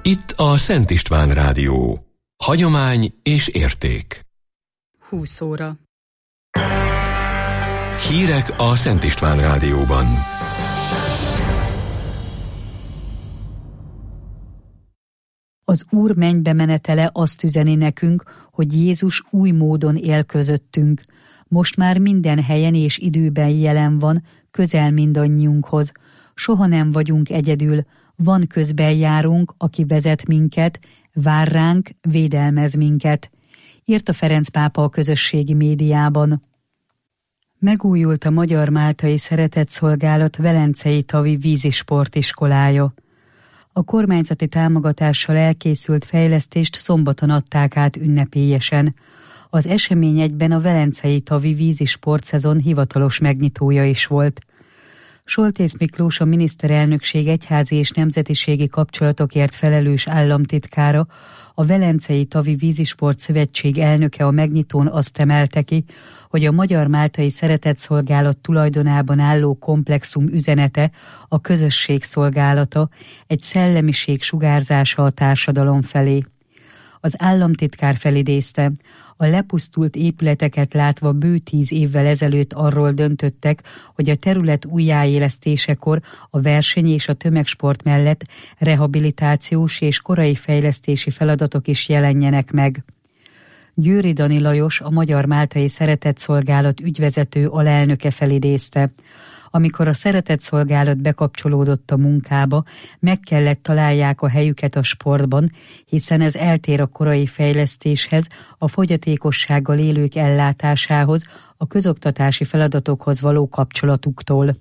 Itt a Szent István Rádió. Hagyomány és érték. 20 óra. Hírek a Szent István Rádióban. Az Úr mennybe menetele azt üzeni nekünk, hogy Jézus új módon él közöttünk. Most már minden helyen és időben jelen van, közel mindannyiunkhoz. Soha nem vagyunk egyedül, van közben járunk, aki vezet minket, vár ránk, védelmez minket, írta Ferenc pápa a közösségi médiában. Megújult a Magyar-Máltai Szeretetszolgálat Velencei Tavi vízisportiskolája. A kormányzati támogatással elkészült fejlesztést szombaton adták át ünnepélyesen. Az esemény egyben a Velencei Tavi vízisportszezon hivatalos megnyitója is volt. Soltész Miklós, a miniszterelnökség egyházi és nemzetiségi kapcsolatokért felelős államtitkára, a Velencei Tavi Vízisport Szövetség elnöke a megnyitón azt emelte ki, hogy a Magyar-Máltai Szeretetszolgálat tulajdonában álló komplexum üzenete a közösség szolgálata, egy szellemiség sugárzása a társadalom felé. Az államtitkár felidézte, a lepusztult épületeket látva bő 10 évvel ezelőtt arról döntöttek, hogy a terület újjáélesztésekor a verseny és a tömegsport mellett rehabilitációs és korai fejlesztési feladatok is jelenjenek meg. Győri Dani Lajos, a Magyar-Máltai Szeretetszolgálat ügyvezető alelnöke felidézte. Amikor a Szeretetszolgálat bekapcsolódott a munkába, meg kellett találják a helyüket a sportban, hiszen ez eltér a korai fejlesztéshez, a fogyatékossággal élők ellátásához, a közoktatási feladatokhoz való kapcsolatuktól.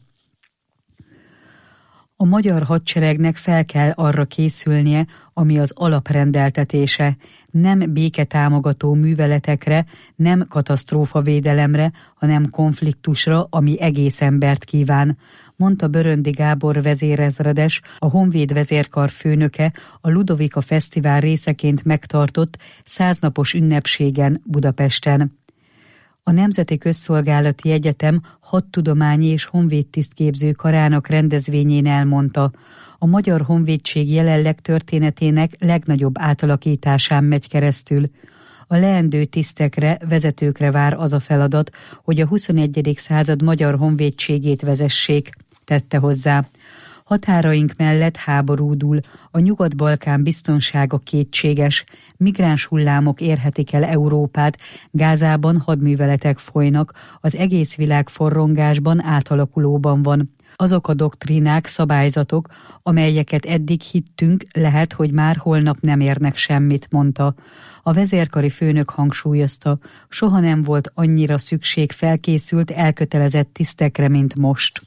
A magyar hadseregnek fel kell arra készülnie, ami az alaprendeltetése, nem béketámogató műveletekre, nem katasztrófavédelemre, hanem konfliktusra, ami egész embert kíván, mondta Böröndi Gábor vezérezredes, a Honvéd vezérkar főnöke a Ludovika Fesztivál részeként megtartott 100 napos ünnepségen Budapesten. A Nemzeti Közszolgálati Egyetem hadtudományi és honvédtisztképző karának rendezvényén elmondta, a Magyar Honvédség jelenleg történetének legnagyobb átalakításán megy keresztül. A leendő tisztekre, vezetőkre vár az a feladat, hogy a 21. század magyar honvédségét vezessék, tette hozzá. Határaink mellett háború dúl, a Nyugat-Balkán biztonsága kétséges, migráns hullámok érhetik el Európát, Gázában hadműveletek folynak, az egész világ forrongásban, átalakulóban van. Azok a doktrínák, szabályzatok, amelyeket eddig hittünk, lehet, hogy már holnap nem érnek semmit, mondta. A vezérkari főnök hangsúlyozta, soha nem volt annyira szükség felkészült, elkötelezett tisztekre, mint most.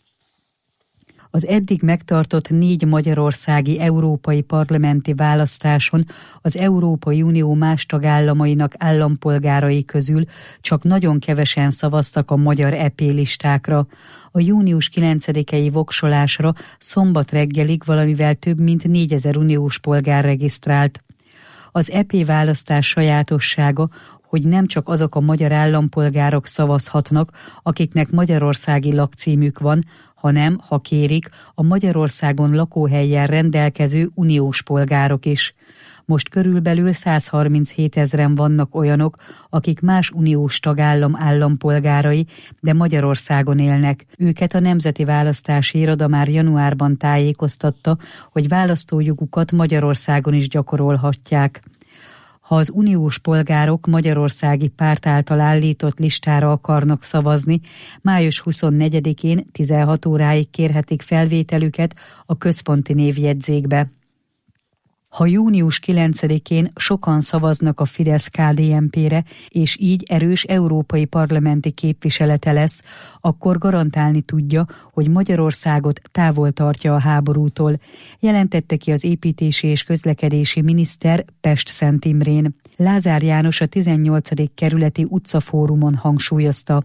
Az eddig megtartott 4 magyarországi európai parlamenti választáson az Európai Unió más tagállamainak állampolgárai közül csak nagyon kevesen szavaztak a magyar EP listákra. A június 9-i voksolásra szombat reggelig valamivel több mint 4000 uniós polgár regisztrált. Az EP választás sajátossága, hogy nem csak azok a magyar állampolgárok szavazhatnak, akiknek magyarországi lakcímük van, hanem, ha kérik, a Magyarországon lakóhellyel rendelkező uniós polgárok is. Most körülbelül 137 000 vannak olyanok, akik más uniós tagállam állampolgárai, de Magyarországon élnek. Őket a Nemzeti Választási Iroda már januárban tájékoztatta, hogy választójogukat Magyarországon is gyakorolhatják. Ha az uniós polgárok magyarországi párt által állított listára akarnak szavazni, május 24-én 16 óráig kérhetik felvételüket a központi névjegyzékbe. Ha június 9-én sokan szavaznak a Fidesz-KDNP-re, és így erős európai parlamenti képviselete lesz, akkor garantálni tudja, hogy Magyarországot távol tartja a háborútól, jelentette ki az építési és közlekedési miniszter Pest-Szent Imrén. Lázár János a 18. kerületi utcafórumon hangsúlyozta,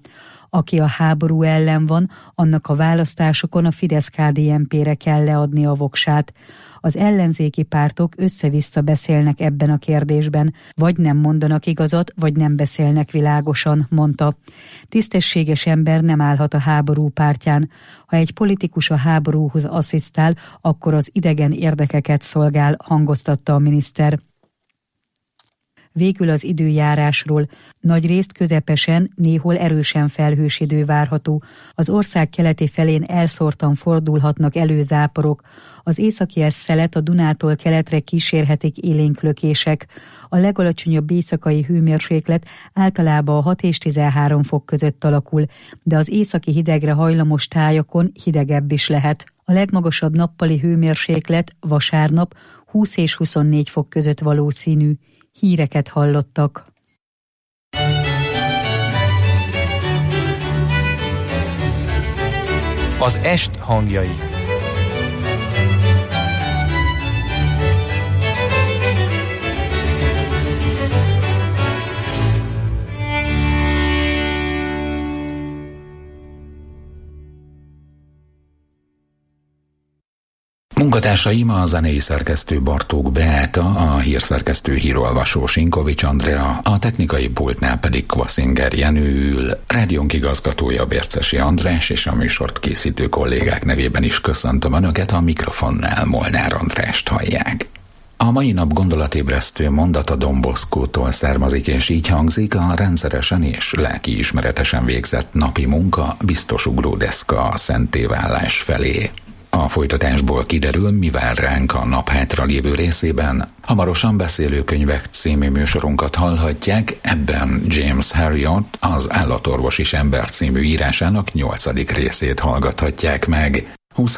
Aki a háború ellen van, annak a választásokon a Fidesz-KDNP-re kell leadni a voksát. Az ellenzéki pártok össze-vissza beszélnek ebben a kérdésben, vagy nem mondanak igazat, vagy nem beszélnek világosan, mondta. Tisztességes ember nem állhat a háború pártján. Ha egy politikus a háborúhoz asszisztál, akkor az idegen érdekeket szolgál, hangoztatta a miniszter. Végül az időjárásról. Nagyrészt közepesen, néhol erősen felhős idő várható. Az ország keleti felén elszórtan fordulhatnak elő záporok. Az északi szelet a Dunától keletre kísérhetik élénk lökések. A legalacsonyabb éjszakai hőmérséklet általában 6 és 13 fok között alakul, de az északi hidegre hajlamos tájakon hidegebb is lehet. A legmagasabb nappali hőmérséklet vasárnap 20 és 24 fok között valószínű. Híreket hallottak. Az est hangjai. Munkatársaim a zenei szerkesztő Bartók Beáta, a hírszerkesztő hírolvasó Sinkovics Andrea, a technikai pultnál pedig Kvaszinger Jenő ül, rádiónk igazgatója Bércesi András, és a műsort készítő kollégák nevében is köszöntöm Önöket, a mikrofonnál Molnár Andrást hallják. A mai nap gondolatébresztő mondata Don Boscótól származik, és így hangzik: a rendszeresen és lelkiismeretesen végzett napi munka biztos ugródeszka a szentévállás felé. A folytatásból kiderül, mi vár ránk a nap hátralévő részében. Hamarosan Beszélőkönyvek című műsorunkat hallhatják, ebben James Herriot, az Állatorvos is ember című írásának 8. részét hallgathatják meg.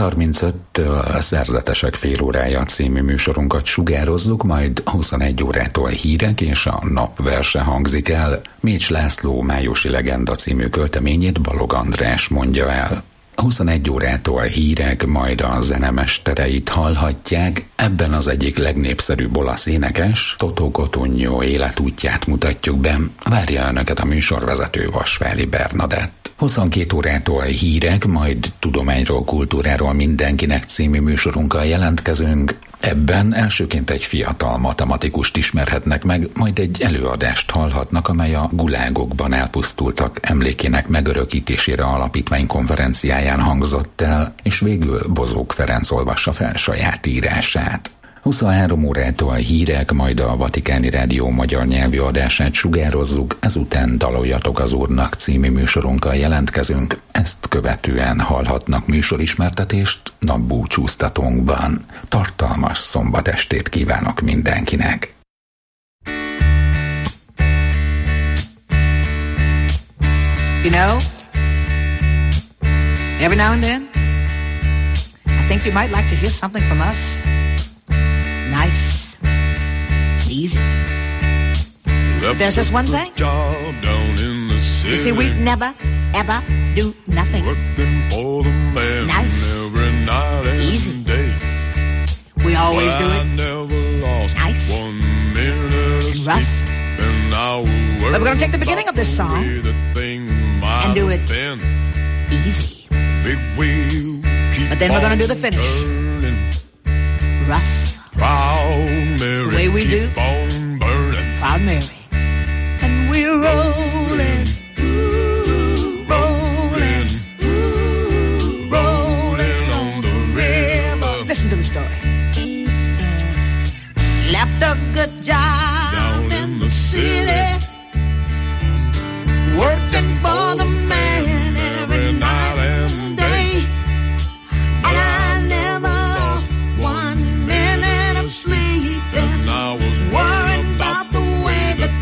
20:35-től Szerzetesek fél órája című műsorunkat sugározzuk, majd 21 órától hírek és a napverse hangzik el. Mécs László májusi legenda című költeményét Balog András mondja el. 21 órától hírek, majd a zenemestereit hallhatják, ebben az egyik legnépszerűbb olasz énekes, Toto Cotugno életútját mutatjuk be, várja Önöket a műsorvezető Vasváli Bernadett. 22 órától hírek, majd tudományról, kultúráról mindenkinek című műsorunkkal jelentkezünk. Ebben elsőként egy fiatal matematikust ismerhetnek meg, majd egy előadást hallhatnak, amely a gulágokban elpusztultak emlékének megörökítésére alapítvány konferenciáján hangzott el, és végül Bozók Ferenc olvassa fel saját írását. 23 órától hírek, majd a Vatikáni Rádió magyar nyelvű adását sugározzuk, ezután Daloljatok az Úrnak című műsorunkkal jelentkezünk, ezt követően hallhatnak műsorismertetést napbúcsúztatónkban. Tartalmas szombatestét kívánok mindenkinek! You know, every now and then, I think you might like to hear something from us. Nice, easy. But there's just one thing. You see, we never, ever do nothing nice, easy. We always do it nice and rough. But we're going to take the beginning of this song and do it easy. But then we're going to do the finish rough. It's the way we do. Proud Mary. And we're rolling, rolling, rolling on the river. Listen to the story. Left a good job down in the city, working for the man every night and day. And I never lost 1 minute sleep, and I was worried about the way that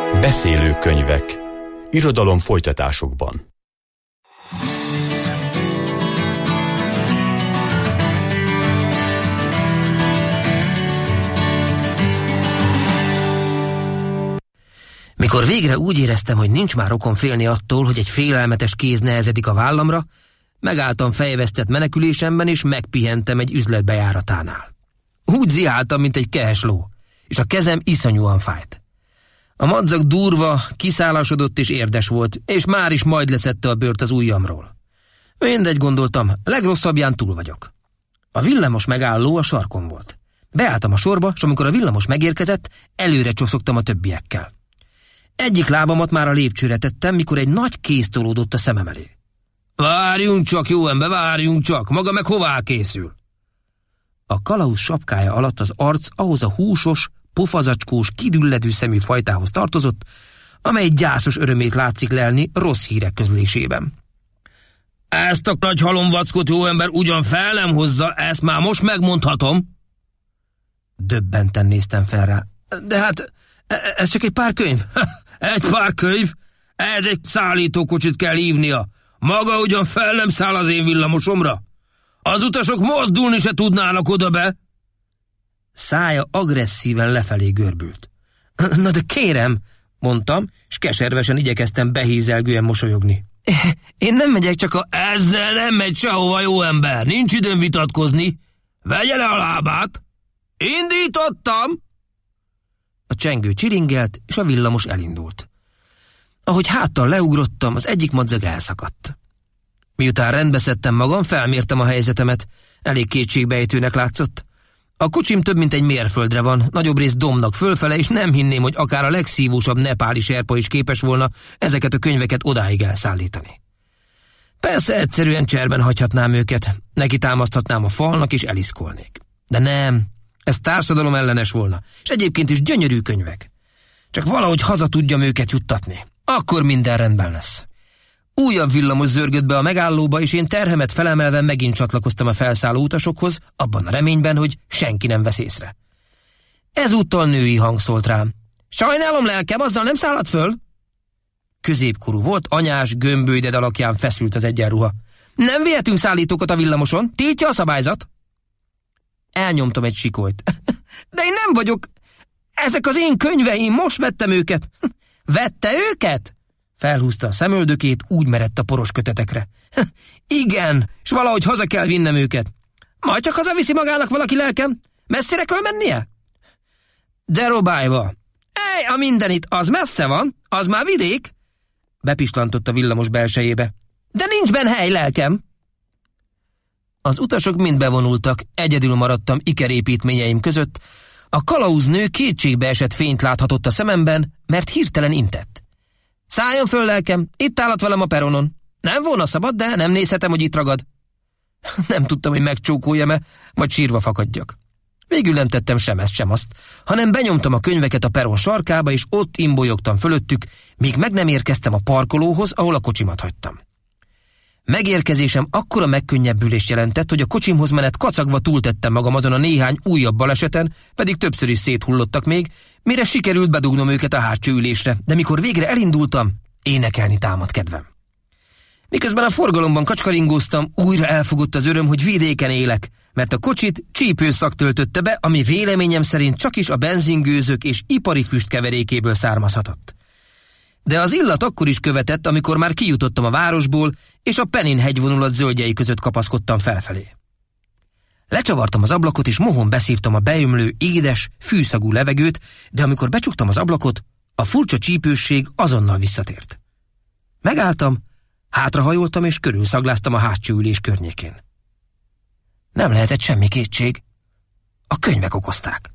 Beszélő könyvek. Irodalom folytatásokban. Mikor végre úgy éreztem, hogy nincs már okom félni attól, hogy egy félelmetes kéz nehezedik a vállamra, megálltam fejvesztett menekülésemben, és megpihentem egy üzlet bejáratánál. Úgy ziháltam, mint egy kehes ló, és a kezem iszonyúan fájt. A madzag durva, kiszálasodott és érdes volt, és már is majd leszedte a bőrt az ujjamról. Mindegy, gondoltam, legrosszabbján túl vagyok. A villamos megálló a sarkon volt. Beálltam a sorba, és amikor a villamos megérkezett, előre csoszogtam a többiekkel. Egyik lábamat már a lépcsőre tettem, mikor egy nagy kéz tolódott a szemem elé. Várjunk csak, jó ember, várjunk csak, maga meg hová készül? A kalauz sapkája alatt az arc ahhoz a húsos, pofazacskós, kidülledő szemű fajtához tartozott, amely gyászos örömét látszik lelni rossz hírek közlésében. Ezt a nagy halomvackot, jó ember, ugyan fel nem hozza, ezt már most megmondhatom. Döbbenten néztem fel rá. De hát, ez csak egy pár könyv. Egy pár könyv? Ez egy szállítókocsit kell hívnia. Maga ugyan fel nem száll az én villamosomra. Az utasok mozdulni se tudnának oda be. Szája agresszíven lefelé görbült. Na de kérem, mondtam, és keservesen igyekeztem behízelgően mosolyogni. Én nem megyek, csak ezzel nem megy sehova, jó ember, nincs időm vitatkozni. Vegye le a lábát. Indítottam. A csengő csiringelt, és a villamos elindult. Ahogy háttal leugrottam, az egyik madzag elszakadt. Miután rendbe szedtem magam, felmértem a helyzetemet. Elég kétségbejtőnek látszott. A kocsim több mint egy mérföldre van, nagyobb rész dombnak fölfele, és nem hinném, hogy akár a legszívósabb nepáli serpa is képes volna ezeket a könyveket odáig elszállítani. Persze egyszerűen cserben hagyhatnám őket, neki támaszthatnám a falnak, és eliszkolnék. De nem, ez társadalom ellenes volna, és egyébként is gyönyörű könyvek. Csak valahogy haza tudjam őket juttatni, akkor minden rendben lesz. Újabb villamos zörgött be a megállóba, és én terhemet felemelve megint csatlakoztam a felszálló utasokhoz, abban a reményben, hogy senki nem vesz észre. Ezúttal női hang szólt rám. Sajnálom, lelkem, azzal nem szállhat föl? Középkorú volt, anyás, gömbölyded alakján feszült az egyenruha. Nem vihetünk szállítókat a villamoson, tiltja a szabályzat. Elnyomtam egy sikolyt. De én nem vagyok. Ezek az én könyveim, most vettem őket. Vette őket? Felhúzta a szemöldökét, úgy merett a poros kötetekre. Igen, és valahogy haza kell vinnem őket. Majd csak hazaviszi magának valaki, lelkem? Messzire kell mennie? De Robályba. A mindenit, az messze van, az már vidék. Bepislantott a villamos belsejébe. De nincs benne hely, lelkem. Az utasok mind bevonultak, egyedül maradtam ikerépítményeim között. A kalauznő kétségbe esett fényt láthatott a szememben, mert hirtelen intett. Szálljon föl, lelkem, itt állat velem a peronon. Nem volna szabad, de nem nézhetem, hogy itt ragad. Nem tudtam, hogy megcsókoljam-e, vagy sírva fakadjak. Végül nem tettem sem ezt, sem azt, hanem benyomtam a könyveket a peron sarkába, és ott imbolyogtam fölöttük, míg meg nem érkeztem a parkolóhoz, ahol a kocsimat hagytam. Megérkezésem akkora megkönnyebbülést jelentett, hogy a kocsimhoz menet kacagva túltettem magam azon a néhány újabb baleseten, pedig többször is széthullottak még, mire sikerült bedugnom őket a hátsó ülésre, de mikor végre elindultam, énekelni támadt kedvem. Miközben a forgalomban kacskaringóztam, újra elfogott az öröm, hogy vidéken élek, mert a kocsit csípőszak töltötte be, ami véleményem szerint csak is a benzingőzök és ipari füst keverékéből származhatott. De az illat akkor is követett, amikor már kijutottam a városból, és a Penin hegyvonulat zöldjei között kapaszkodtam felfelé. Lecsavartam az ablakot, és mohon beszívtam a beömlő, édes, fűszagú levegőt, de amikor becsuktam az ablakot, a furcsa csípősség azonnal visszatért. Megálltam, hátrahajoltam, és körülszagláztam a hátsó ülés környékén. Nem lehetett semmi kétség. A könyvek okozták.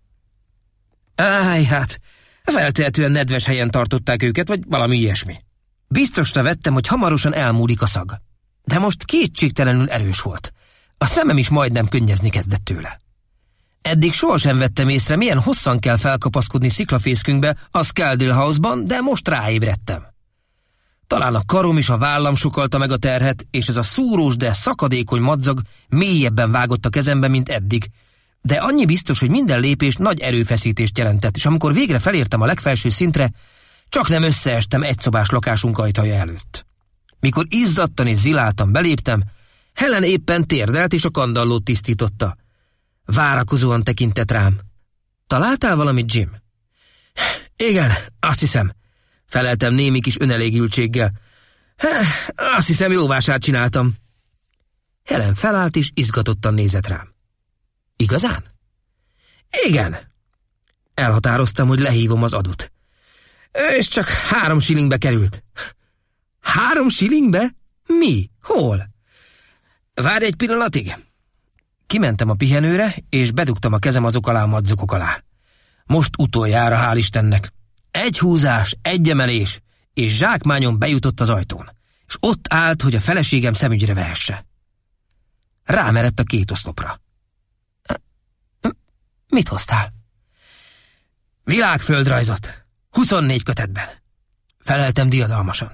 Hát, feltehetően nedves helyen tartották őket, vagy valami ilyesmi. Biztosra vettem, hogy hamarosan elmúlik a szag. De most kétségtelenül erős volt. A szemem is majdnem könnyezni kezdett tőle. Eddig sohasem vettem észre, milyen hosszan kell felkapaszkodni sziklafészkünkbe a Skeldale House-ban, de most ráébredtem. Talán a karom és a vállam sokalta meg a terhet, és ez a szúrós, de szakadékony madzag mélyebben vágott a kezembe, mint eddig. De annyi biztos, hogy minden lépés nagy erőfeszítést jelentett, és amikor végre felértem a legfelső szintre, Csak nem összeestem egyszobás lakásunk ajtaja előtt. Mikor izzadtan és ziláltan beléptem, Helen éppen térdelt és a kandallót tisztította. Várakozóan tekintett rám. Találtál valamit, Jim? Igen, azt hiszem, feleltem némi kis önelégültséggel. Azt hiszem, jó vásárt csináltam. Helen felállt és izgatottan nézett rám. Igazán? Igen. Elhatároztam, hogy lehívom az adót. És csak 3 shillingbe került. 3 shillingbe? Mi? Hol? Várj egy pillanatig. Kimentem a pihenőre, és bedugtam a kezem azok alá a madzokok alá. Most utoljára, hál' Istennek. 1 húzás, 1 emelés, és zsákmányon bejutott az ajtón, és ott állt, hogy a feleségem szemügyre vehesse. Rámerett a 2 oszlopra. Mit hoztál? Világföldrajzot, 24 kötetben. Feleltem diadalmasan.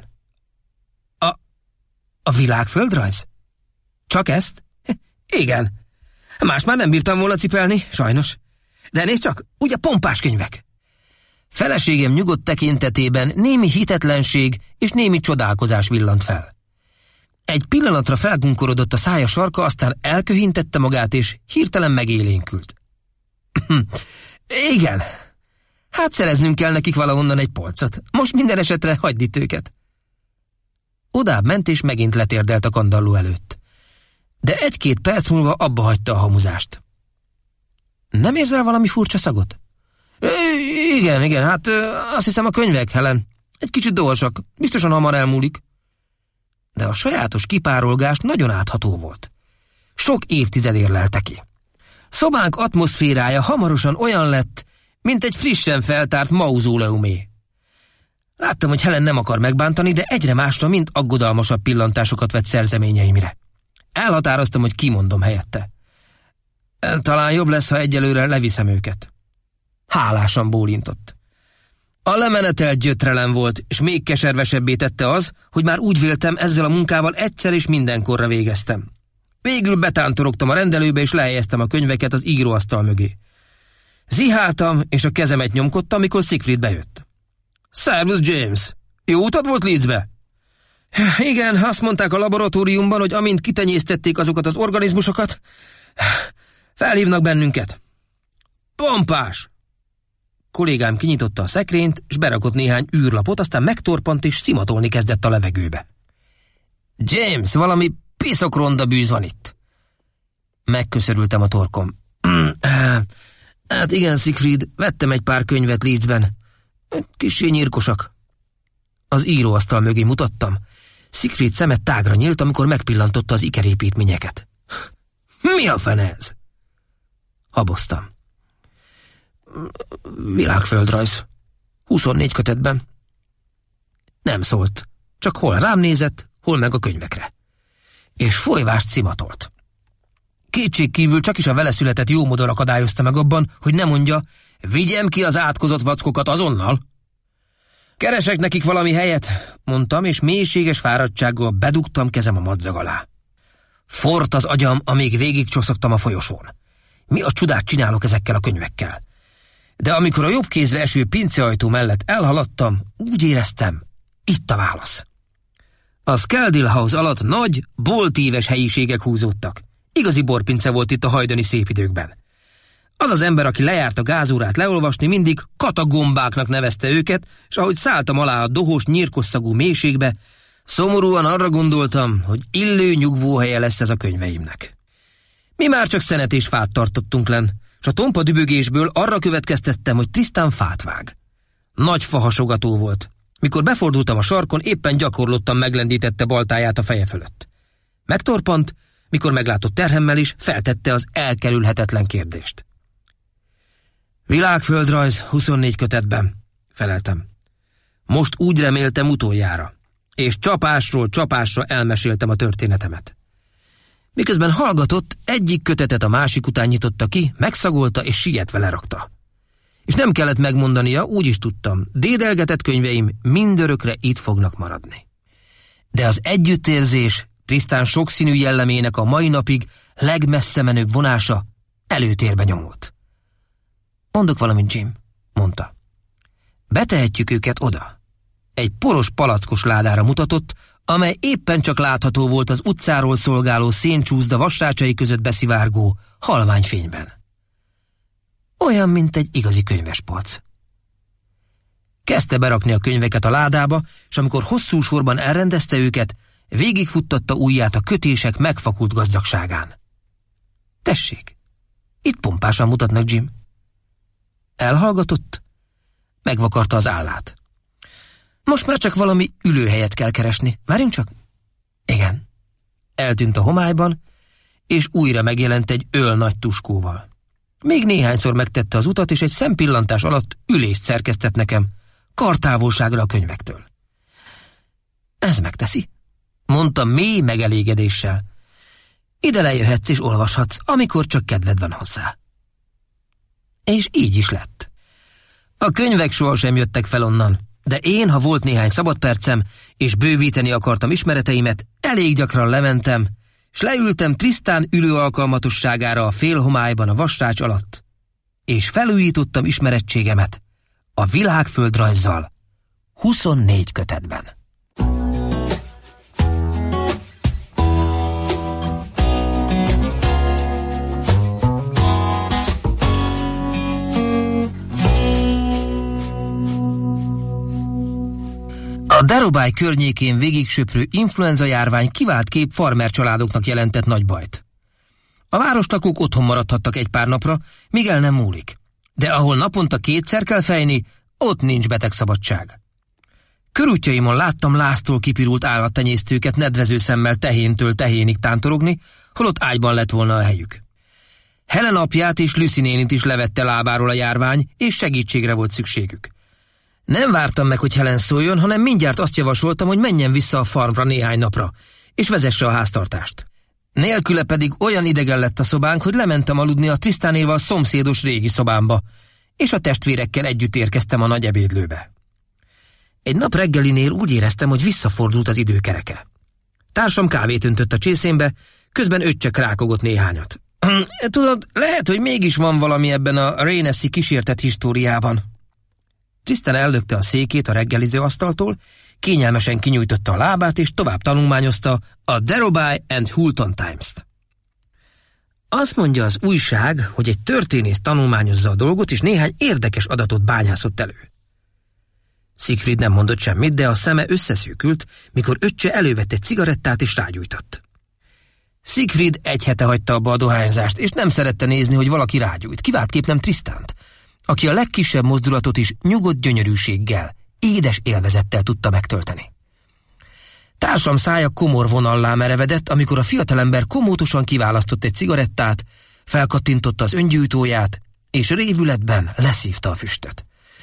A világföldrajz? Csak ezt? Igen. Más már nem bírtam volna cipelni, sajnos. De nézd csak, ugye pompás könyvek. Feleségem nyugodt tekintetében némi hitetlenség és némi csodálkozás villant fel. Egy pillanatra felgunkorodott a szája sarka, aztán elköhintette magát, és hirtelen megélénkült. Igen. Hát szereznünk kell nekik valahonnan egy polcot. Most minden esetre hagyd itt őket. Odább ment, és megint letérdelt a kandalló előtt. De 1-2 perc múlva abba hagyta a hamuzást. Nem érzel valami furcsa szagot? Igen, hát azt hiszem a könyvek, Helen. Egy kicsit dorsak, biztosan hamar elmúlik. De a sajátos kipárolgás nagyon átható volt. Sok évtized érlelte ki. Szobánk atmoszférája hamarosan olyan lett, mint egy frissen feltárt mauzóleumé. Láttam, hogy Helen nem akar megbántani, de egyre másra mind aggodalmasabb pillantásokat vett szerzeményeimre. Elhatároztam, hogy kimondom helyette. Talán jobb lesz, ha egyelőre leviszem őket. Hálásan bólintott. A lemenetel gyötrelem volt, és még keservesebbé tette az, hogy már úgy véltem, ezzel a munkával egyszer és mindenkorra végeztem. Végül betántorogtam a rendelőbe, és lehelyeztem a könyveket az íróasztal mögé. Ziháltam, és a kezemet nyomkodtam, amikor Siegfried bejött. Szervusz, James! Jó utad volt Leedsbe? Igen, azt mondták a laboratóriumban, hogy amint kitenyésztették azokat az organizmusokat, felhívnak bennünket. Pompás! Kollégám kinyitotta a szekrényt, és berakott néhány űrlapot, aztán megtorpant, és szimatolni kezdett a levegőbe. James, valami piszok ronda bűz van itt. Megköszörültem a torkom. Hát igen, Siegfried, vettem egy pár könyvet Leedsben. Kissé nyírkosak. Az íróasztal mögé mutattam. Siegfried szeme tágra nyílt, amikor megpillantotta az ikerépítményeket. Mi a fene ez? Haboztam. Világföldrajz. 24 kötetben. Nem szólt. Csak hol rám nézett, hol meg a könyvekre. És folyvást szimatolt. Kétségkívül csak is a vele született jómodor akadályozta meg abban, hogy ne mondja, vigyem ki az átkozott vackokat azonnal. Keresek nekik valami helyet, mondtam, és mélységes fáradtsággal bedugtam kezem a madzag alá. Forrt az agyam, amíg végigcsoszogtam a folyosón. Mi a csodát csinálok ezekkel a könyvekkel? De amikor a jobb kézre eső pinceajtó mellett elhaladtam, úgy éreztem, itt a válasz. A Skeldale House alatt nagy, boltíves helyiségek húzódtak. Igazi borpince volt itt a hajdani szép időkben. Az az ember, aki lejárt a gázórát leolvasni, mindig katagombáknak nevezte őket, és ahogy szálltam alá a dohos, nyírkosszagú mélységbe, szomorúan arra gondoltam, hogy illő nyugvóhelye lesz ez a könyveimnek. Mi már csak szenet és fát tartottunk lenn, és a tompa dübögésből arra következtettem, hogy Tristan fát vág. Nagy fahasogató volt. Mikor befordultam a sarkon, éppen gyakorlottan meglendítette baltáját a feje fölött. Megtorpant, mikor meglátott terhemmel is, feltette az elkerülhetetlen kérdést. Világföldrajz 24 kötetben, feleltem. Most úgy reméltem utoljára, és csapásról csapásra elmeséltem a történetemet. Miközben hallgatott, egyik kötetet a másik után nyitotta ki, megszagolta és sietve lerakta. És nem kellett megmondania, úgy is tudtam, dédelgetett könyveim mindörökre itt fognak maradni. De az együttérzés, Tristan sokszínű jellemének a mai napig legmesszemenőbb vonása előtérbe nyomult. Mondok valamit, Jim, mondta. Betehetjük őket oda, egy poros palackos ládára mutatott, amely éppen csak látható volt az utcáról szolgáló széncsúszda vasrácsai között beszivárgó halványfényben. Olyan, mint egy igazi könyvespolc. Kezdte berakni a könyveket a ládába, és amikor hosszú sorban elrendezte őket, végigfuttatta ujját a kötések megfakult gazdagságán. Tessék, itt pompásan mutatnak, Jim. Elhallgatott, megvakarta az állát. Most már csak valami ülőhelyet kell keresni. Várjunk csak. Igen. Eltűnt a homályban, és újra megjelent egy öl nagy tuskóval. Még néhányszor megtette az utat, és egy szempillantás alatt ülést szerkesztett nekem, kartávolságra a könyvektől. Ez megteszi, mondta mély megelégedéssel. Ide lejöhetsz és olvashatsz, amikor csak kedved van hozzá. És így is lett. A könyvek sohasem jöttek fel onnan, de én, ha volt néhány szabad percem, és bővíteni akartam ismereteimet, elég gyakran lementem, s leültem Tristan ülő alkalmatosságára a félhomályban a vasrács alatt, és felújítottam ismerettségemet a világföldrajzzal 24 kötetben. A Darobai környékén végigsöprő influenza járvány kivált kép farmer családoknak jelentett nagy bajt. A városlakók otthon maradhattak egy pár napra, míg el nem múlik. De ahol naponta 2-szer kell fejni, ott nincs betegszabadság. Körútjaimon láttam láztól kipirult állattenyésztőket nedvező szemmel tehéntől tehénig tántorogni, holott ágyban lett volna a helyük. Helen apját és Lucy nénit is levette lábáról a járvány, és segítségre volt szükségük. Nem vártam meg, hogy Helen szóljon, hanem mindjárt azt javasoltam, hogy menjen vissza a farmra néhány napra, és vezesse a háztartást. Nélküle pedig olyan idegen lett a szobánk, hogy lementem aludni a Tristanéval a szomszédos régi szobámba, és a testvérekkel együtt érkeztem a nagy ebédlőbe. Egy nap reggelinél úgy éreztem, hogy visszafordult az időkereke. Társam kávét öntött a csészémbe, közben öccse rákogott néhányat. Tudod, lehet, hogy mégis van valami ebben a Rainessy kísértett históriában. Tristan ellökte a székét a reggeliző asztaltól, kényelmesen kinyújtotta a lábát, és tovább tanulmányozta a Darobai and Hulton Times-t. Azt mondja az újság, hogy egy történész tanulmányozza a dolgot, és néhány érdekes adatot bányászott elő. Siegfried nem mondott semmit, de a szeme összeszűkült, mikor öccse elővett egy cigarettát és rágyújtott. Siegfried egy hete hagyta abba a dohányzást, és nem szerette nézni, hogy valaki rágyújt, kiváltképp nem Tristant, aki a legkisebb mozdulatot is nyugodt gyönyörűséggel, édes élvezettel tudta megtölteni. Társam szája komor vonallá merevedett, amikor a fiatalember komótosan kiválasztott egy cigarettát, felkattintotta az öngyújtóját, és révületben leszívta a füstöt.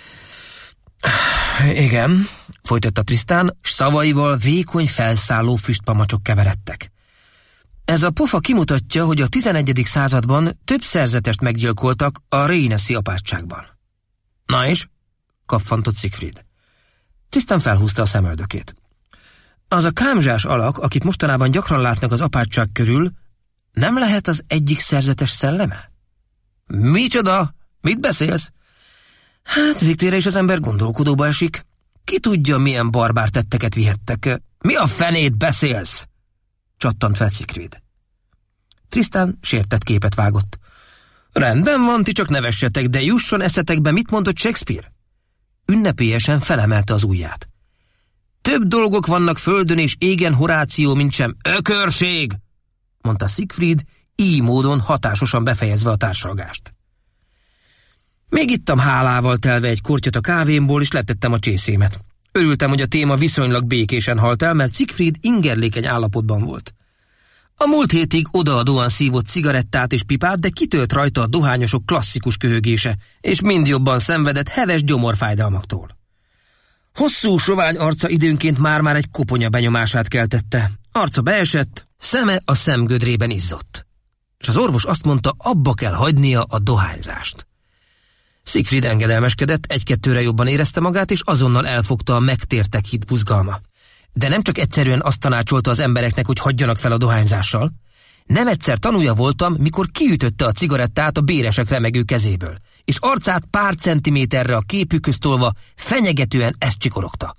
Igen, folytatta Tristan, s szavaival vékony felszálló füstpamacsok keveredtek. Ez a pofa kimutatja, hogy a 11. században több szerzetest meggyilkoltak a Rainessy apátságban. Na és? Kaffantott Siegfried. Tristan felhúzta a szemöldökét. Az a kámzsás alak, akit mostanában gyakran látnak az apátság körül, nem lehet az egyik szerzetes szelleme? Micsoda? Mit beszélsz? Hát végtére is az ember gondolkodóba esik. Ki tudja, milyen barbár tetteket vihettek. Mi a fenét beszélsz? Csattant fel Siegfried. Tristan sértett képet vágott. Rendben van, ti csak nevessetek, de jusson eszetekbe, mit mondott Shakespeare? Ünnepélyesen felemelte az ujját. Több dolgok vannak földön és égen, Horáció, mint sem ökörség, mondta Siegfried, így módon hatásosan befejezve a társalgást. Még ittam hálával telve egy kortyot a kávémból, és letettem a csészémet. Örültem, hogy a téma viszonylag békésen halt el, mert Siegfried ingerlékeny állapotban volt. A múlt hétig odaadóan szívott cigarettát és pipát, de kitölt rajta a dohányosok klasszikus köhögése, és mind jobban szenvedett heves gyomorfájdalmaktól. Hosszú sovány arca időnként már-már egy koponya benyomását keltette. Arca beesett, szeme a szemgödrében izzott. És az orvos azt mondta, abba kell hagynia a dohányzást. Siegfried engedelmeskedett, egy-kettőre jobban érezte magát, és azonnal elfogta a megtértek hit buzgalma. De nem csak egyszerűen azt tanácsolta az embereknek, hogy hagyjanak fel a dohányzással. Nem egyszer tanúja voltam, mikor kiütötte a cigarettát a béresek remegő kezéből, és arcát pár centiméterre a képükhöz tolva fenyegetően ezt csikorogta.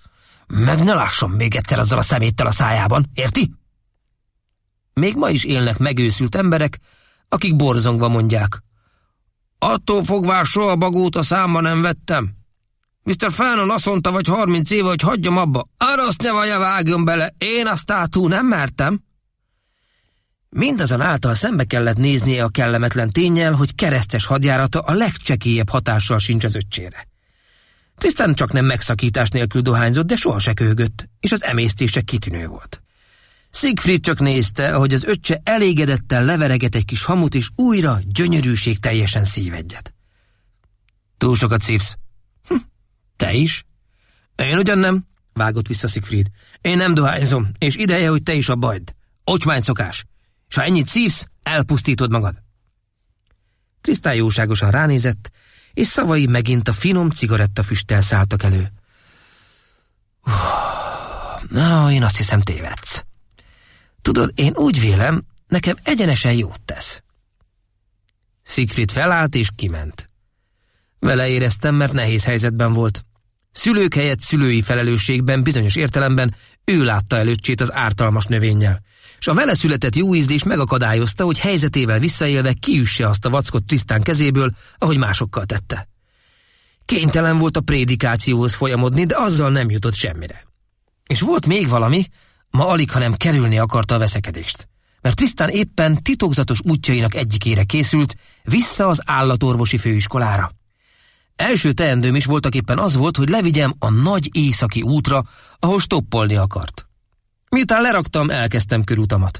meg ne lásson még egyszer azzal a szeméttel a szájában, érti? Még ma is élnek megőszült emberek, akik borzongva mondják: attól fogvá soha bagót a számba nem vettem. Mr. Fannon azt mondta vagy 30 éve, hogy hagyjam abba. Arra azt ne vaja, vágjon bele, én azt átú nem mertem. Mindazonáltal szembe kellett néznie a kellemetlen ténnyel, hogy keresztes hadjárata a legcsekélyebb hatással sincs az öccsére. Tristan csak nem megszakítás nélkül dohányzott, de soha se köhögött, és az emésztése kitűnő volt. Siegfried csak nézte, ahogy az öccse elégedetten levereget egy kis hamut, és újra gyönyörűség teljesen szív egyet. Túl sokat szívsz. Te is? Én ugyan nem, vágott vissza Siegfried. Én nem dohányzom, és ideje, hogy te is abba hagyd. Ocsmány szokás. S ha ennyit szívsz, elpusztítod magad. Tristan jóságosan ránézett, és szavai megint a finom cigarettafüsttel szálltak elő. Én azt hiszem tévedsz. Tudod, én úgy vélem, nekem egyenesen jót tesz. Siegfried felállt és kiment. Vele éreztem, mert nehéz helyzetben volt. Szülők helyett szülői felelősségben, bizonyos értelemben ő látta el öccsét az ártalmas növényel, és a vele született jó ízlés megakadályozta, hogy helyzetével visszaélve kiüsse azt a vackot Tristan kezéből, ahogy másokkal tette. Kénytelen volt a prédikációhoz folyamodni, de azzal nem jutott semmire. És volt még valami, ma alig, hanem kerülni akarta a veszekedést, mert Tristan éppen titokzatos útjainak egyikére készült, vissza az állatorvosi főiskolára. Első teendőm is voltaképpen az volt, hogy levigyem a nagy északi útra, ahol stoppolni akart. Miután leraktam, elkezdtem körutamat.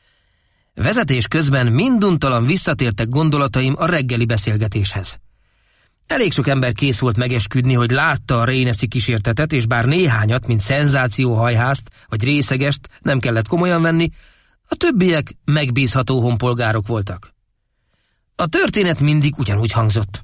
Vezetés közben minduntalan visszatértek gondolataim a reggeli beszélgetéshez. Elég sok ember kész volt megesküdni, hogy látta a Reyneszi kísértetet, és bár néhányat, mint szenzációhajhászt vagy részegest nem kellett komolyan venni, a többiek megbízható honpolgárok voltak. A történet mindig ugyanúgy hangzott.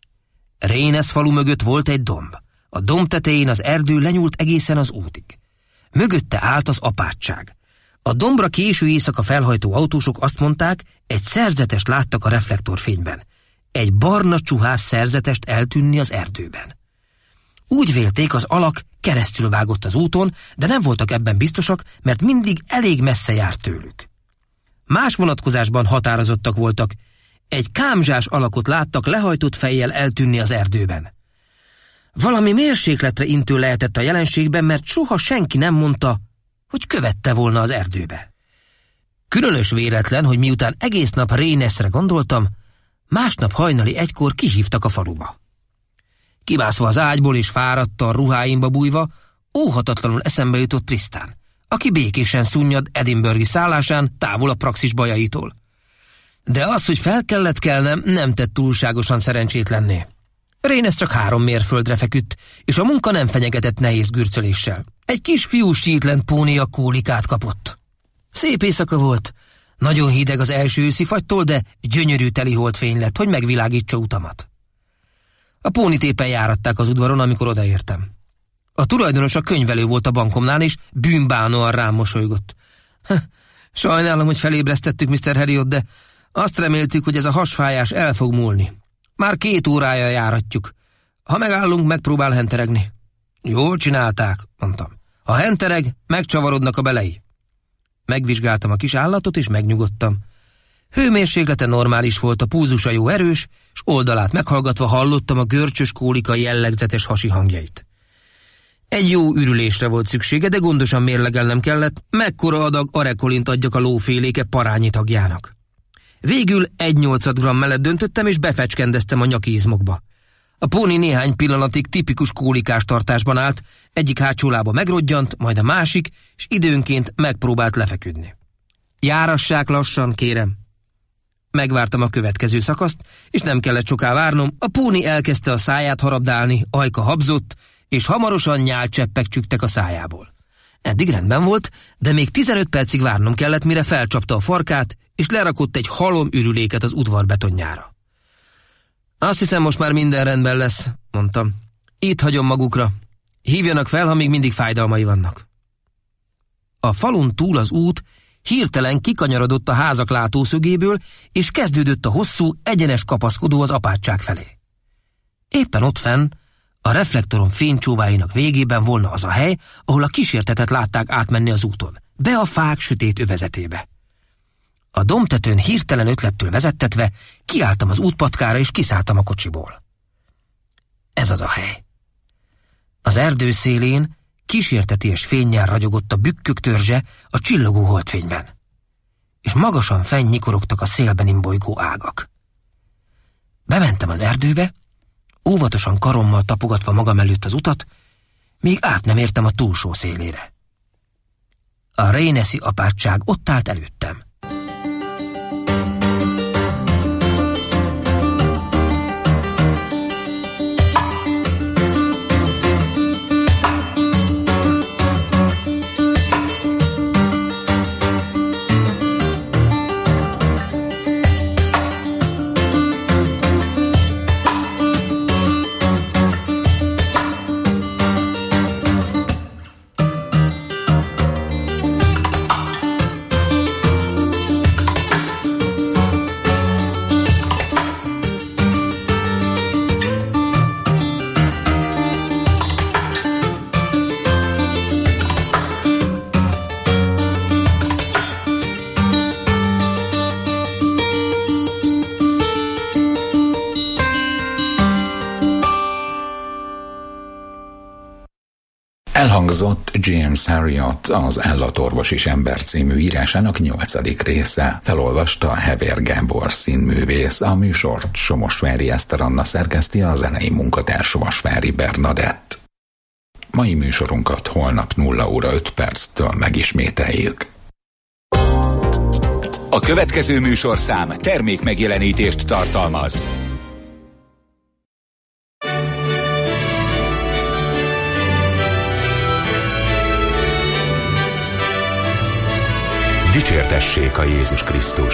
Reynes falu mögött volt egy domb. A domb tetején az erdő lenyúlt egészen az útig. Mögötte állt az apátság. A dombra késő éjszaka felhajtó autósok azt mondták, egy szerzetest láttak a reflektorfényben. Egy barna csuhász szerzetest eltűnni az erdőben. Úgy vélték, az alak keresztül vágott az úton, de nem voltak ebben biztosak, mert mindig elég messze járt tőlük. Más vonatkozásban határozottak voltak. Egy kámzsás alakot láttak lehajtott fejjel eltűnni az erdőben. Valami mérsékletre intő lehetett a jelenségben, mert soha senki nem mondta, hogy követte volna az erdőbe. Különös véletlen, hogy miután egész nap Reynesre gondoltam, másnap hajnali 1-kor kihívtak a faluba. Kimászva az ágyból és fáradtan ruháimba bújva, óhatatlanul eszembe jutott Tristan, aki békésen szunnyad edinburghi szállásán távol a praxis bajaitól. De az, hogy fel kellett kelnem, nem tett túlságosan szerencsétlenné. Reynes csak 3 mérföldre feküdt, és a munka nem fenyegetett nehéz gürcöléssel. Egy kis fiú sítlent pónia kólikát kapott. Szép éjszaka volt, nagyon hideg az első őszi fagytól, de gyönyörű teli holdfény lett, hogy megvilágítsa utamat. A pónit éppen járatták az udvaron, amikor odaértem. A tulajdonos a könyvelő volt a bankomnál, és bűnbánóan rám mosolygott. Sajnálom, hogy felébresztettük Mr. Herriot, de azt reméltük, hogy ez a hasfájás el fog múlni. Már 2 órája járatjuk. Ha megállunk, megpróbál henteregni. Jól csinálták, mondtam. Ha hentereg, megcsavarodnak a belei. Megvizsgáltam a kis állatot, és megnyugodtam. Hőmérséklete normális volt, a pulzusa jó erős, s oldalát meghallgatva hallottam a görcsös kólika jellegzetes hasi hangjait. Egy jó ürülésre volt szüksége, de gondosan mérlegelnem kellett, mekkora adag arekolint adjak a lóféléke parányi tagjának. Végül 1/8 g mellett döntöttem, és befecskendeztem a nyaki izmokba. A póni néhány pillanatig tipikus kólikás tartásban állt, egyik hátsó lába megrodjant, majd a másik, és időnként megpróbált lefeküdni. Járassák lassan, kérem. Megvártam a következő szakaszt, és nem kellett soká várnom, a póni elkezdte a száját harabdálni, ajka habzott, és hamarosan nyálcseppek csügtek a szájából. Eddig rendben volt, de még 15 percig várnom kellett, mire felcsapta a farkát, és lerakott egy halom ürüléket az udvar betonjára. Azt hiszem, most már minden rendben lesz, mondtam. Itt hagyom magukra. Hívjanak fel, ha még mindig fájdalmai vannak. A falun túl az út hirtelen kikanyarodott a házak látószögéből, és kezdődött a hosszú, egyenes kapaszkodó az apátság felé. Éppen ott fenn, A reflektorom fénycsóváinak végében volna az a hely, ahol a kísértetet látták átmenni az úton, be a fák sötét övezetébe. A dombtetőn hirtelen ötlettől vezettetve kiálltam az útpatkára és kiszálltam a kocsiból. Ez az a hely. Az erdő szélén kísérteties fénnyel ragyogott a bükkök törzse a csillogó holdfényben, és magasan fenn nyikorogtak a szélben imbolygó ágak. Bementem az erdőbe, óvatosan karommal tapogatva magam előtt az utat, míg át nem értem a túlsó szélére. A Reyneszi apátság ott állt előttem. Elhangzott James Herriot, az Állatorvos és Ember című írásának 8. része. Felolvasta Hevér Gábor színművész, a műsort Somosvári Eszter Anna szerkeszti, a zenei munkatárs Vasvári Bernadett. Mai műsorunkat holnap 0 óra 5 perctől megismételjük. A következő műsorszám termékmegjelenítést tartalmaz. Dicsértessék a Jézus Krisztus!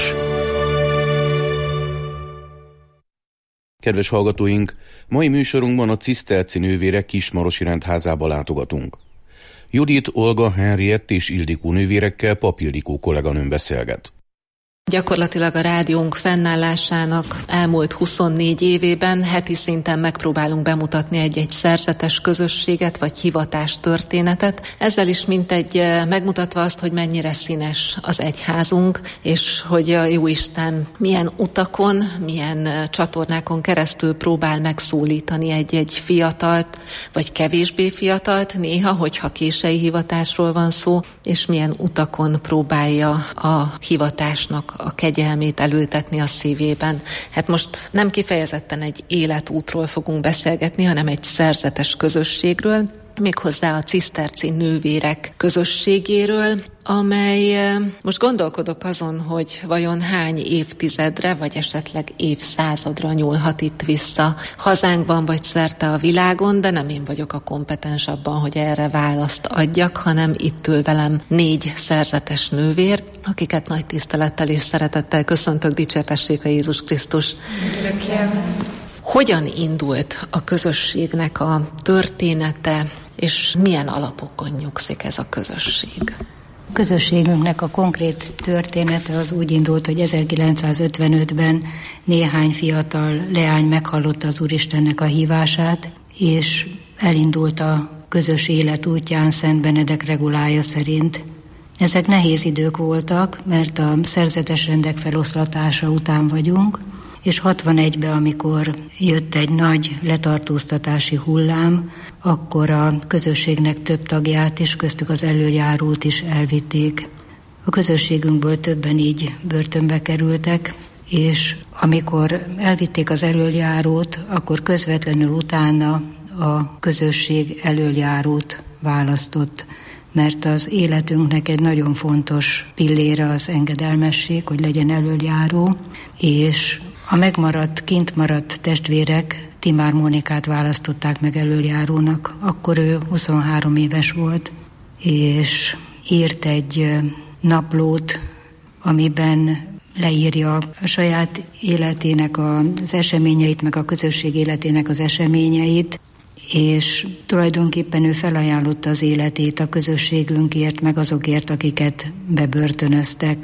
Kedves hallgatóink, mai műsorunkban a ciszterci nővérek Kismarosi rendházába látogatunk. Judit, Olga, Henriett és Ildikó nővérekkel Pap Ildikó kolléganőm beszélget. Gyakorlatilag a rádiónk fennállásának elmúlt 24 évében heti szinten megpróbálunk bemutatni egy szerzetes közösséget vagy hivatás történetet. Ezzel is mintegy megmutatva azt, hogy mennyire színes az egyházunk, és hogy a Jóisten milyen utakon, milyen csatornákon keresztül próbál megszólítani egy fiatalt, vagy kevésbé fiatalt néha, hogyha kései hivatásról van szó, és milyen utakon próbálja a hivatásnak a kegyelmét elültetni a szívében. Hát most nem kifejezetten egy életútról fogunk beszélgetni, hanem egy szerzetes közösségről, méghozzá a ciszterci nővérek közösségéről, amely most gondolkodok azon, hogy vajon hány évtizedre, vagy esetleg évszázadra nyúlhat itt vissza hazánkban, vagy szerte a világon, de nem én vagyok a kompetens abban, hogy erre választ adjak, hanem itt ül velem 4 szerzetes nővér, akiket nagy tisztelettel és szeretettel köszöntök, dicsértessék a Jézus Krisztus. Hogyan indult a közösségnek a története, és milyen alapokon nyugszik ez a közösség? A közösségünknek a konkrét története az úgy indult, hogy 1955-ben néhány fiatal leány meghallotta az Úristennek a hívását, és elindult a közös élet útján Szent Benedek regulája szerint. Ezek nehéz idők voltak, mert a szerzetes rendek feloszlatása után vagyunk, és 61-ben, amikor jött egy nagy letartóztatási hullám, akkor a közösségnek több tagját és köztük az elöljárót is elvitték. A közösségünkből többen így börtönbe kerültek, és amikor elvitték az elöljárót, akkor közvetlenül utána a közösség elöljárót választott, mert az életünknek egy nagyon fontos pillére az engedelmesség, hogy legyen elöljáró, és a megmaradt, kint maradt testvérek Timár Mónikát választották meg elöljárónak. Akkor ő 23 éves volt, és írt egy naplót, amiben leírja a saját életének az eseményeit, meg a közösség életének az eseményeit, és tulajdonképpen ő felajánlotta az életét a közösségünkért, meg azokért, akiket bebörtönöztek.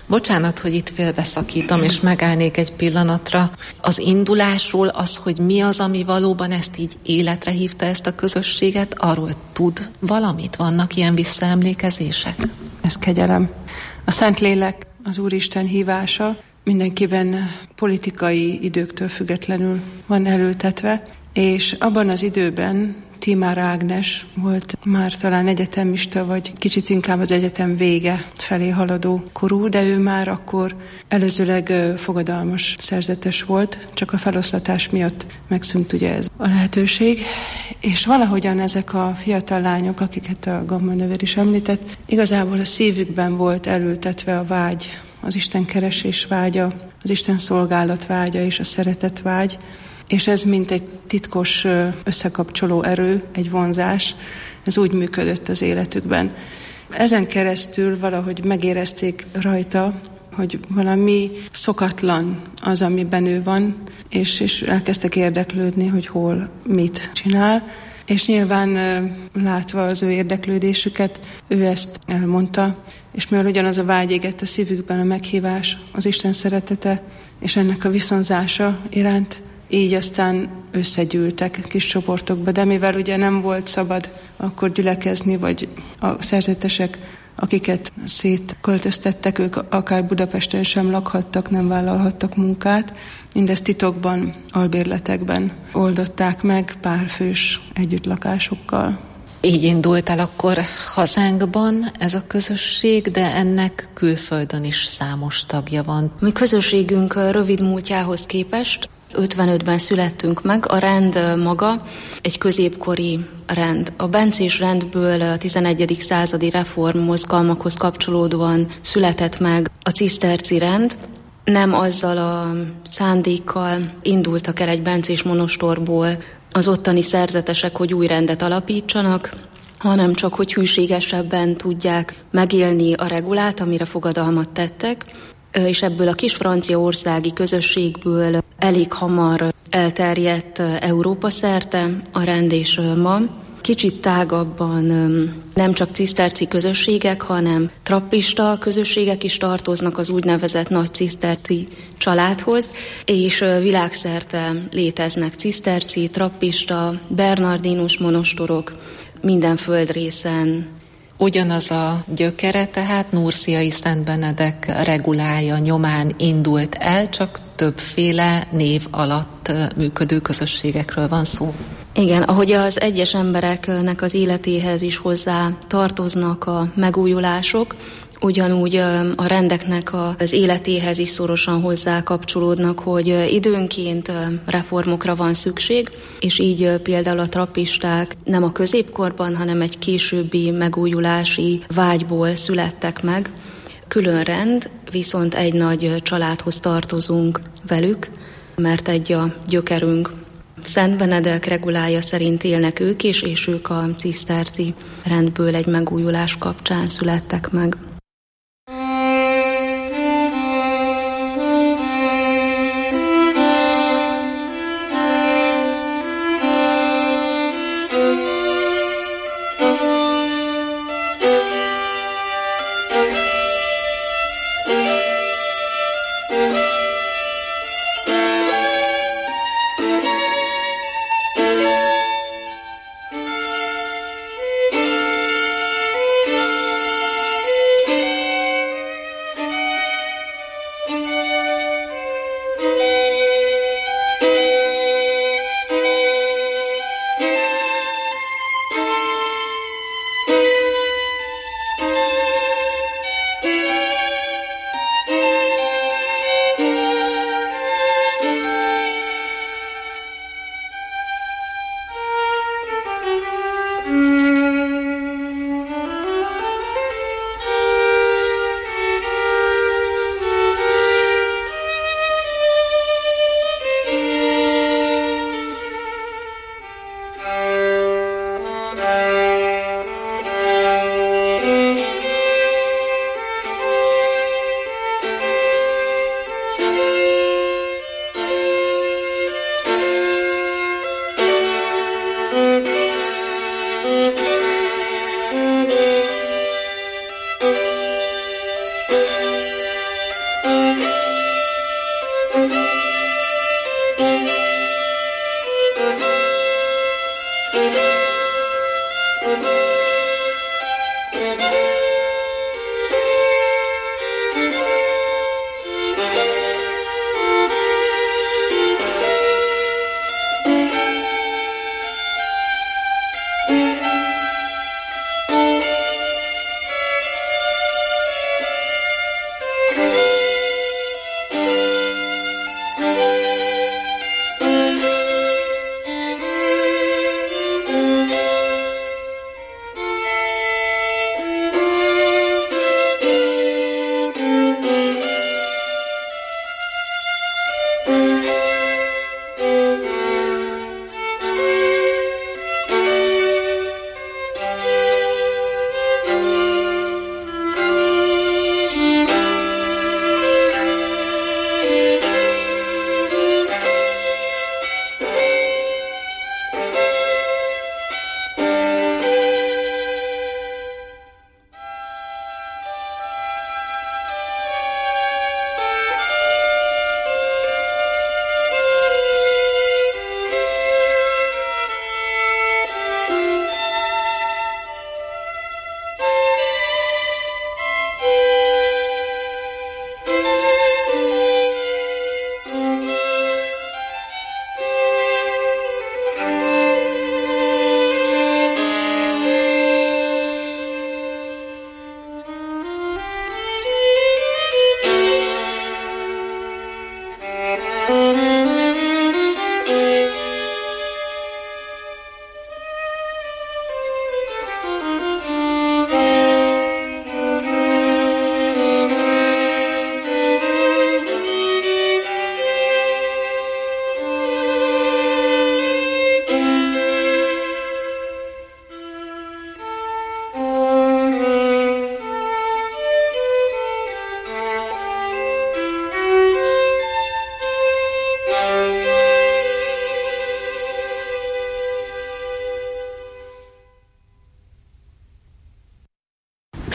Bocsánat, hogy itt félbeszakítom, és megállnék egy pillanatra. Az indulásról az, hogy mi az, ami valóban ezt így életre hívta, ezt a közösséget, arról tud valamit? Vannak ilyen visszaemlékezések? Ez kegyelem. A Szentlélek, az Úristen hívása mindenkiben politikai időktől függetlenül van elültetve, és abban az időben Tímár Ágnes volt már talán egyetemista, vagy kicsit inkább az egyetem vége felé haladó korú, de ő már akkor előzőleg fogadalmas szerzetes volt, csak a feloszlatás miatt megszűnt ugye ez a lehetőség, és valahogyan ezek a fiatal lányok, akiket a Gamma nővér is említett, igazából a szívükben volt elültetve a vágy, az Isten keresés vágya, az Isten szolgálat vágya és a szeretet vágy, és ez mint egy titkos összekapcsoló erő, egy vonzás, ez úgy működött az életükben. Ezen keresztül valahogy megérezték rajta, hogy valami szokatlan az, ami bennő van, és elkezdtek érdeklődni, hogy hol, mit csinál. És nyilván látva az ő érdeklődésüket, ő ezt elmondta, és mivel ugyanaz a vágy égett a szívükben, a meghívás, az Isten szeretete, és ennek a viszonzása iránt, így aztán összegyűltek kis csoportokba, de mivel ugye nem volt szabad akkor gyülekezni, vagy a szerzetesek, akiket szétköltöztettek, ők akár Budapesten sem lakhattak, nem vállalhattak munkát, mindezt titokban, albérletekben oldották meg párfős együttlakásokkal. Így indult el akkor hazánkban ez a közösség, de ennek külföldön is számos tagja van. Mi közösségünk rövid múltjához képest 55-ben születtünk meg, a rend maga egy középkori rend. A bencés rendből a 11. századi reformmozgalmakhoz kapcsolódóan született meg a ciszterci rend. Nem azzal a szándékkal indultak el egy bencés monostorból az ottani szerzetesek, hogy új rendet alapítsanak, hanem csak, hogy hűségesebben tudják megélni a regulát, amire fogadalmat tettek, és ebből a kis franciaországi közösségből elég hamar elterjedt Európa szerte a rend, és ma kicsit tágabban nem csak ciszterci közösségek, hanem trappista közösségek is tartoznak az úgynevezett nagy ciszterci családhoz, és világszerte léteznek ciszterci, trappista, bernardinus monostorok minden földrészen. Ugyanaz a gyökere, tehát Nurciai Szent Benedek regulája nyomán indult el, csak többféle név alatt működő közösségekről van szó. Igen, ahogy az egyes embereknek az életéhez is hozzá tartoznak a megújulások, ugyanúgy a rendeknek az életéhez is szorosan hozzá kapcsolódnak, hogy időnként reformokra van szükség, és így például a trappisták nem a középkorban, hanem egy későbbi megújulási vágyból születtek meg. Külön rend, viszont egy nagy családhoz tartozunk velük, mert egy a gyökerünk. Szent Benedek regulája szerint élnek ők is, és ők a ciszterci rendből egy megújulás kapcsán születtek meg.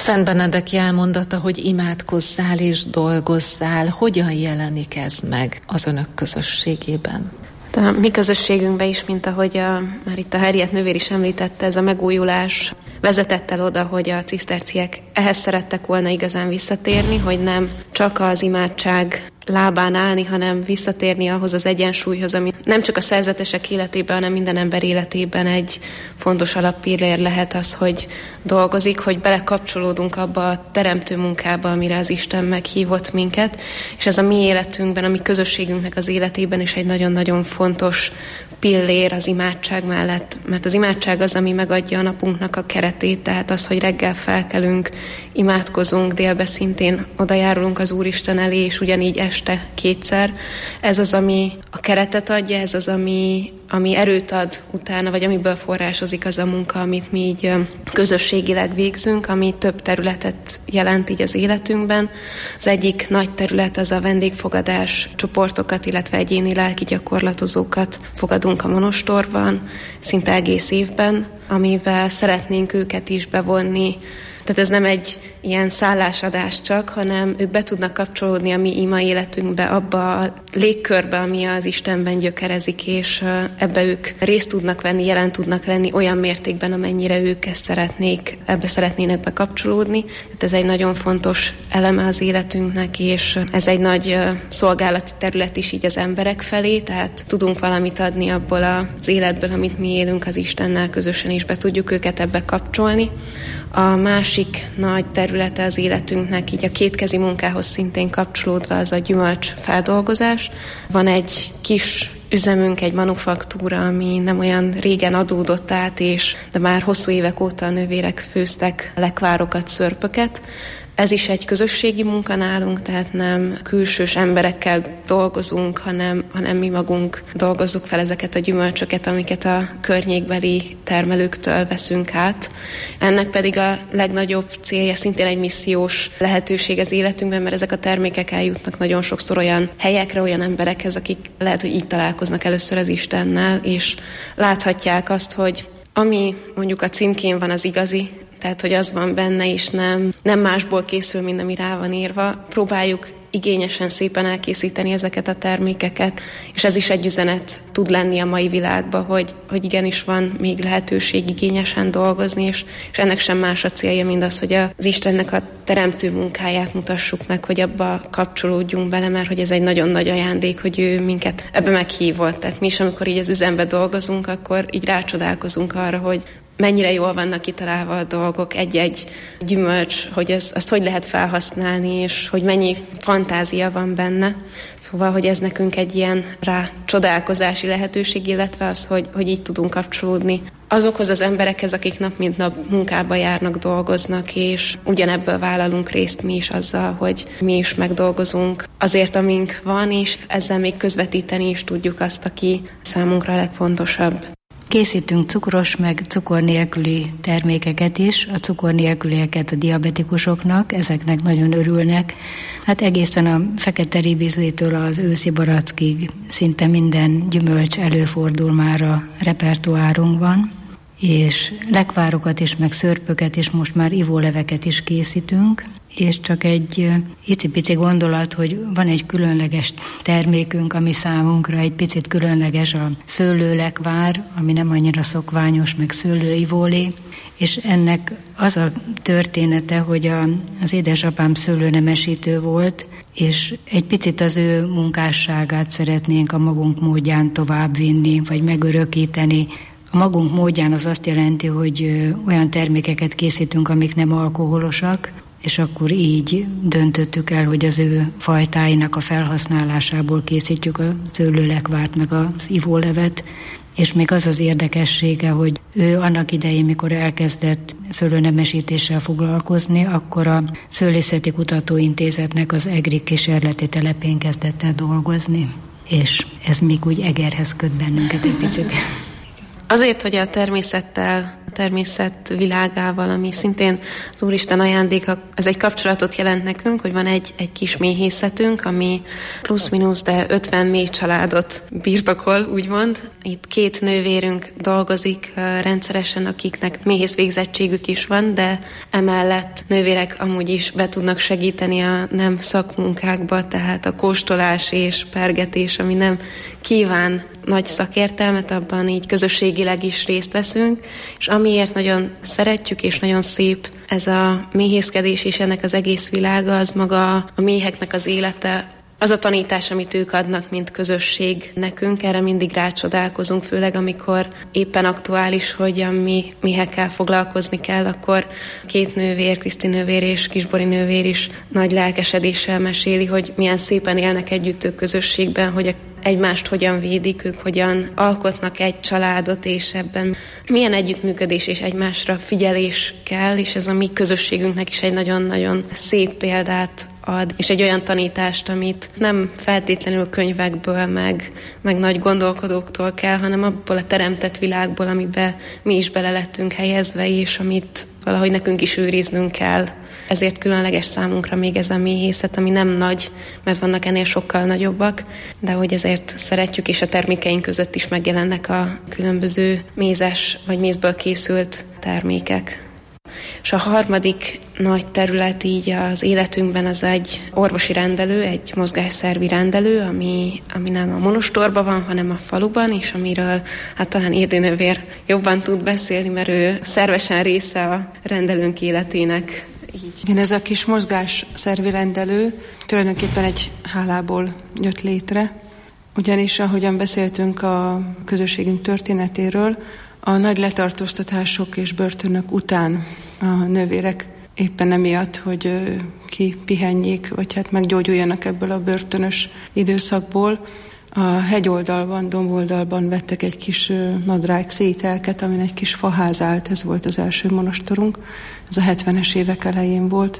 Szent Benedek jelmondata, hogy imádkozzál és dolgozzál, hogyan jelenik ez meg az önök közösségében? A mi közösségünkben is, mint ahogy már itt a Henriett nővér is említette, ez a megújulás vezetett el oda, hogy a ciszterciek ehhez szerettek volna igazán visszatérni, hogy nem csak az imádság lábán állni, hanem visszatérni ahhoz az egyensúlyhoz, ami nem csak a szerzetesek életében, hanem minden ember életében egy fontos alappillér lehet az, hogy dolgozik, hogy belekapcsolódunk abba a teremtő munkába, amire az Isten meghívott minket, és ez a mi életünkben, a mi közösségünknek az életében is egy nagyon-nagyon fontos pillér az imádság mellett, mert az imádság az, ami megadja a napunknak a keretét, tehát az, hogy reggel felkelünk, imádkozunk, délbe szintén odajárulunk az Úristen elé, és ugyanígy este kétszer. Ez az, ami a keretet adja, ez az, ami erőt ad utána, vagy amiből forrásozik az a munka, amit mi így közösségileg végzünk, ami több területet jelent így az életünkben. Az egyik nagy terület az a vendégfogadás csoportokat, illetve egyéni lelki gyakorlatozókat fogadunk a monostorban, szinte egész évben, amivel szeretnénk őket is bevonni. Tehát ez nem egy ilyen szállásadás csak, hanem ők be tudnak kapcsolódni a mi ima életünkbe, abba a légkörbe, ami az Istenben gyökerezik, és ebbe ők részt tudnak venni, jelen tudnak lenni olyan mértékben, amennyire ők ezt szeretnék, ebbe szeretnének bekapcsolódni. Tehát ez egy nagyon fontos eleme az életünknek, és ez egy nagy szolgálati terület is így az emberek felé, tehát tudunk valamit adni abból az életből, amit mi élünk az Istennel közösen, és be tudjuk őket ebbe kapcsolni. A másik nagy területe az életünknek, így a kétkezi munkához szintén kapcsolódva, az a gyümölcs feldolgozás. Van egy kis üzemünk, egy manufaktúra, ami nem olyan régen adódott át, de már hosszú évek óta a nővérek főztek lekvárokat, szörpöket. Ez is egy közösségi munka nálunk, tehát nem külsős emberekkel dolgozunk, hanem mi magunk dolgozzuk fel ezeket a gyümölcsöket, amiket a környékbeli termelőktől veszünk át. Ennek pedig a legnagyobb célja szintén egy missziós lehetőség az életünkben, mert ezek a termékek eljutnak nagyon sokszor olyan helyekre, olyan emberekhez, akik lehet, hogy így találkoznak először az Istennel, és láthatják azt, hogy ami mondjuk a címkén van, az igazi, tehát, hogy az van benne, és nem másból készül, mint ami rá van írva. Próbáljuk igényesen, szépen elkészíteni ezeket a termékeket, és ez is egy üzenet tud lenni a mai világban, hogy igenis van még lehetőség igényesen dolgozni, és ennek sem más a célja, mint az, hogy az Istennek a teremtő munkáját mutassuk meg, hogy abba kapcsolódjunk bele, mert hogy ez egy nagyon nagy ajándék, hogy ő minket ebbe meghívott. Tehát mi is, amikor így az üzembe dolgozunk, akkor így rácsodálkozunk arra, hogy mennyire jól vannak kitalálva a dolgok, egy-egy gyümölcs, hogy azt hogy lehet felhasználni, és hogy mennyi fantázia van benne. Szóval, hogy ez nekünk egy ilyen rácsodálkozási lehetőség, illetve az, hogy így tudunk kapcsolódni azokhoz az emberekhez, akik nap mint nap munkába járnak, dolgoznak, és ugyanebből vállalunk részt mi is azzal, hogy mi is megdolgozunk azért, amink van, és ezzel még közvetíteni is tudjuk azt, aki számunkra a legfontosabb. Készítünk cukros, meg cukor nélküli termékeket is, a cukor nélkülieket a diabetikusoknak, ezeknek nagyon örülnek. Hát egészen a fekete ribizlétől az őszi barackig szinte minden gyümölcs előfordul már a repertoárunkban, és lekvárokat is, meg szörpöket is, most már ivóleveket is készítünk, és csak egy icipici gondolat, hogy van egy különleges termékünk, ami számunkra egy picit különleges, a szőlőlekvár, ami nem annyira szokványos, meg szőlőivólé, és ennek az a története, hogy az édesapám szőlőnemesítő volt, és egy picit az ő munkásságát szeretnénk a magunk módján továbbvinni, vagy megörökíteni. A magunk módján az azt jelenti, hogy olyan termékeket készítünk, amik nem alkoholosak, és akkor így döntöttük el, hogy az ő fajtáinak a felhasználásából készítjük a szőlőlekvárt, meg az ivólevet, és még az az érdekessége, hogy ő annak idején, mikor elkezdett szőlőnemesítéssel foglalkozni, akkor a Szőlészeti Kutatóintézetnek az egri kísérleti telepén kezdett el dolgozni, és ez még úgy Egerhez köt bennünket egy picit. Azért, hogy a természet világával, ami szintén az Úristen ajándéka, ez egy kapcsolatot jelent nekünk, hogy van egy kis méhészetünk, ami plusz-minusz, de 50 méh családot birtokol, úgymond. Itt 2 nővérünk dolgozik rendszeresen, akiknek méhész végzettségük is van, de emellett nővérek amúgy is be tudnak segíteni a nem szakmunkákba, tehát a kóstolás és pergetés, ami nem kíván nagy szakértelmet, abban így közösségileg is részt veszünk, és amiért nagyon szeretjük, és nagyon szép ez a méhészkedés és ennek az egész világa, az maga a méheknek az élete, az a tanítás, amit ők adnak, mint közösség nekünk, erre mindig rácsodálkozunk, főleg amikor éppen aktuális, hogy a méhekkel foglalkozni kell, akkor 2 nővér, Kriszti nővér és Kisbori nővér is nagy lelkesedéssel meséli, hogy milyen szépen élnek együtt ők közösségben, hogy egymást hogyan védik, ők hogyan alkotnak egy családot, és ebben milyen együttműködés és egymásra figyelés kell, és ez a mi közösségünknek is egy nagyon-nagyon szép példát ad, és egy olyan tanítást, amit nem feltétlenül könyvekből, meg nagy gondolkodóktól kell, hanem abból a teremtett világból, amiben mi is bele lettünk helyezve, és amit valahogy nekünk is őriznünk kell. Ezért különleges számunkra még ez a méhészet, ami nem nagy, mert vannak ennél sokkal nagyobbak, de hogy ezért szeretjük, és a termékeink között is megjelennek a különböző mézes vagy mézből készült termékek. És a harmadik nagy terület így az életünkben az egy orvosi rendelő, egy mozgásszervi rendelő, ami nem a monostorban van, hanem a faluban, és amiről hát talán Irdi nővér jobban tud beszélni, mert ő szervesen része a rendelőnk életének. Igen, ez a kis mozgásszervi rendelő tulajdonképpen egy hálából jött létre, ugyanis ahogyan beszéltünk a közösségünk történetéről, a nagy letartóztatások és börtönök után a nővérek éppen emiatt, hogy kipihenjék, vagy hát meggyógyuljanak ebből a börtönös időszakból, a hegyoldalban, domboldalban vettek egy kis nadrág szételket, amin egy kis faház állt, ez volt az első monostorunk, ez a 70-es évek elején volt,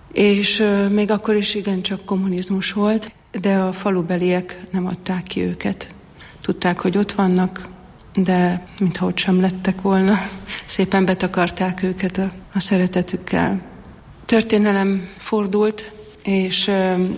és még akkor is igencsak kommunizmus volt, de a falubeliek nem adták ki őket. Tudták, hogy ott vannak, de mintha ott sem lettek volna, szépen betakarták őket a szeretetükkel. Történelem fordult, és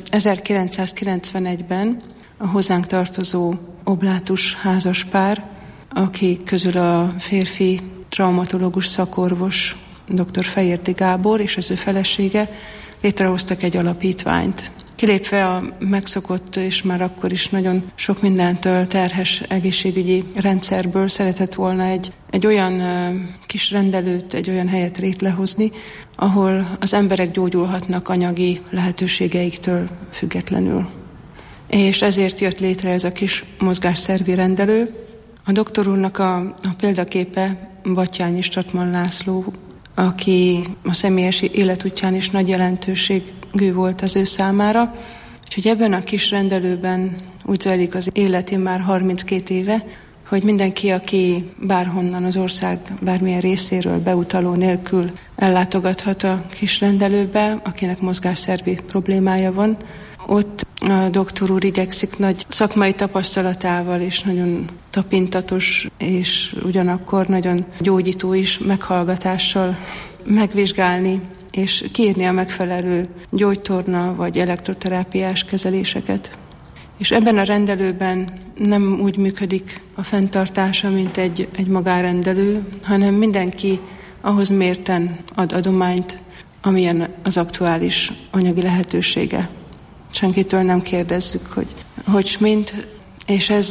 1991-ben a hozzánk tartozó oblátus házaspár, akik közül a férfi traumatológus szakorvos dr. Fejérti Gábor és az ő felesége létrehoztak egy alapítványt. Kilépve a megszokott és már akkor is nagyon sok mindentől terhes egészségügyi rendszerből szeretett volna egy olyan kis rendelőt, egy olyan helyet létrehozni, ahol az emberek gyógyulhatnak anyagi lehetőségeiktől függetlenül. És ezért jött létre ez a kis mozgásszervi rendelő. A doktor úrnak a példaképe Batthyány Statman László, aki a személyes életútján is nagy jelentőségű volt az ő számára. Úgyhogy ebben a kis rendelőben úgy zajlik az életén már 32 éve, hogy mindenki, aki bárhonnan az ország bármilyen részéről beutaló nélkül ellátogathat a kis rendelőbe, akinek mozgásszervi problémája van, ott a doktor úr igyekszik nagy szakmai tapasztalatával és nagyon tapintatos és ugyanakkor nagyon gyógyító is meghallgatással megvizsgálni és kiírni a megfelelő gyógytorna vagy elektroterápiás kezeléseket. És ebben a rendelőben nem úgy működik a fenntartása, mint egy magárendelő, hanem mindenki ahhoz mérten ad adományt, amilyen az aktuális anyagi lehetősége. Senkitől nem kérdezzük, hogy mint, és ez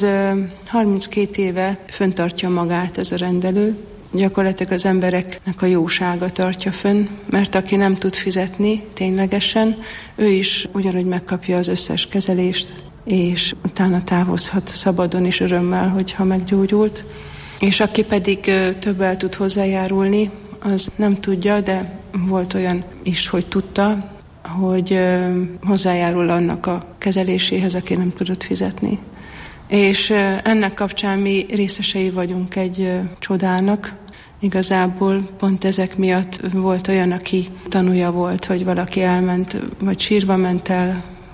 32 éve fenntartja magát ez a rendelő. Gyakorlatilag az embereknek a jósága tartja fönn, mert aki nem tud fizetni ténylegesen, ő is ugyanúgy megkapja az összes kezelést, és utána távozhat szabadon és örömmel, hogyha meggyógyult. És aki pedig többel tud hozzájárulni, az nem tudja, de volt olyan is, hogy tudta, hogy hozzájárul annak a kezeléséhez, aki nem tudott fizetni. És ennek kapcsán mi részesei vagyunk egy csodának. Igazából pont ezek miatt volt olyan, aki tanúja volt, hogy valaki elment, vagy sírva ment el,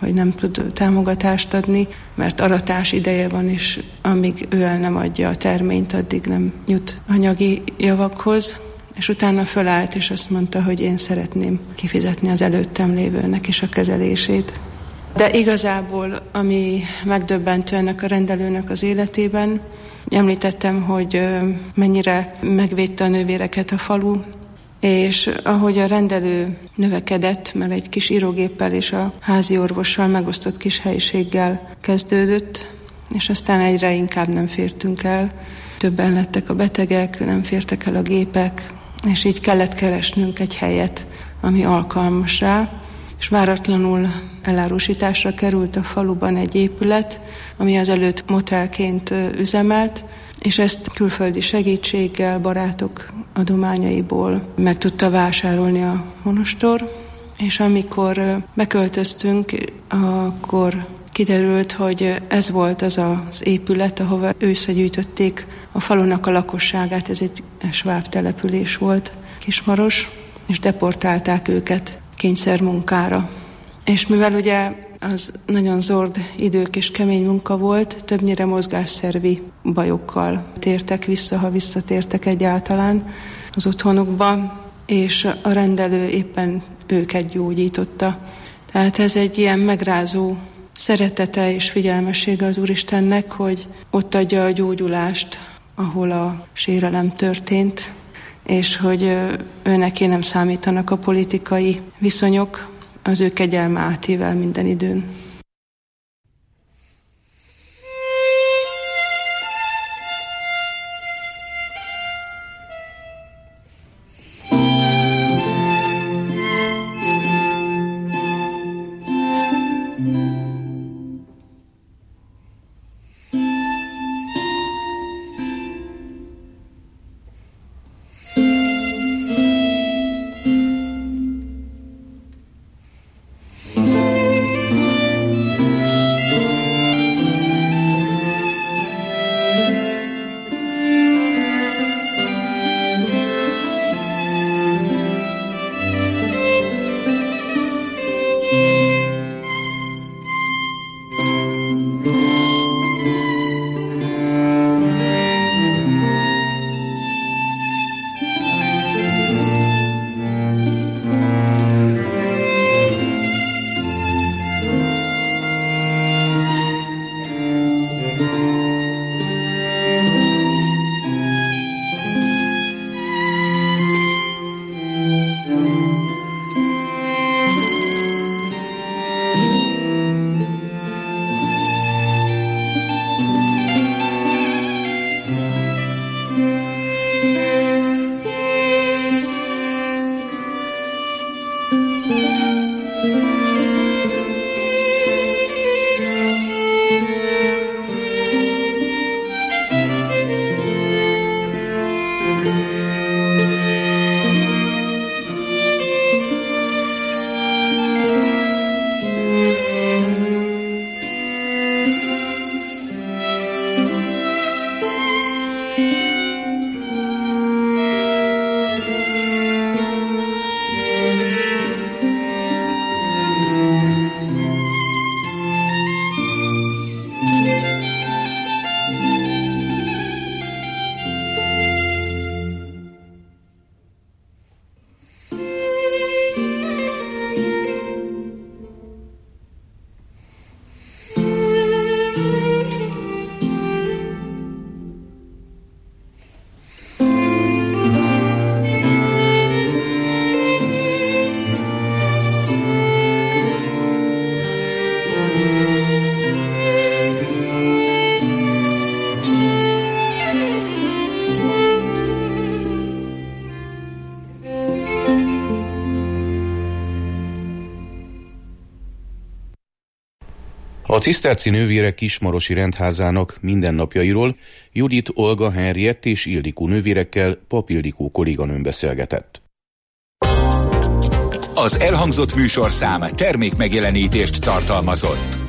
hogy nem tud támogatást adni, mert aratás ideje van, és amíg ő el nem adja a terményt, addig nem jut anyagi javakhoz. És utána fölállt, és azt mondta, hogy én szeretném kifizetni az előttem lévőnek is a kezelését. De igazából, ami megdöbbentő ennek a rendelőnek az életében, említettem, hogy mennyire megvédte a nővéreket a falu, és ahogy a rendelő növekedett, mert egy kis írógéppel és a házi orvossal megosztott kis helyiséggel kezdődött, és aztán egyre inkább nem fértünk el. Többen lettek a betegek, nem fértek el a gépek, és így kellett keresnünk egy helyet, ami alkalmas rá, és váratlanul elárusításra került a faluban egy épület, ami azelőtt motelként üzemelt, és ezt külföldi segítséggel, barátok adományaiból meg tudta vásárolni a monostor, és amikor beköltöztünk, akkor kiderült, hogy ez volt az az épület, ahova összegyűjtötték a falunak a lakosságát, ez egy sváb település volt, Kismaros, és deportálták őket kényszermunkára. És mivel ugye az nagyon zord idők és kemény munka volt, többnyire mozgásszervi bajokkal tértek vissza, ha visszatértek egyáltalán az otthonukba, és a rendelő éppen őket gyógyította. Tehát ez egy ilyen megrázó szeretete és figyelmessége az Úristennek, hogy ott adja a gyógyulást, ahol a sérelem történt, és hogy őneké nem számítanak a politikai viszonyok, az ő kegyelme átível minden időn. A ciszterci nővérek Kismarosi rendházának mindennapjairól Judit, Olga, Henriett és Ildikó nővérekkel Pap Ildikó kolléganőm beszélgetett. Az elhangzott műsorszám termékmegjelenítést tartalmazott.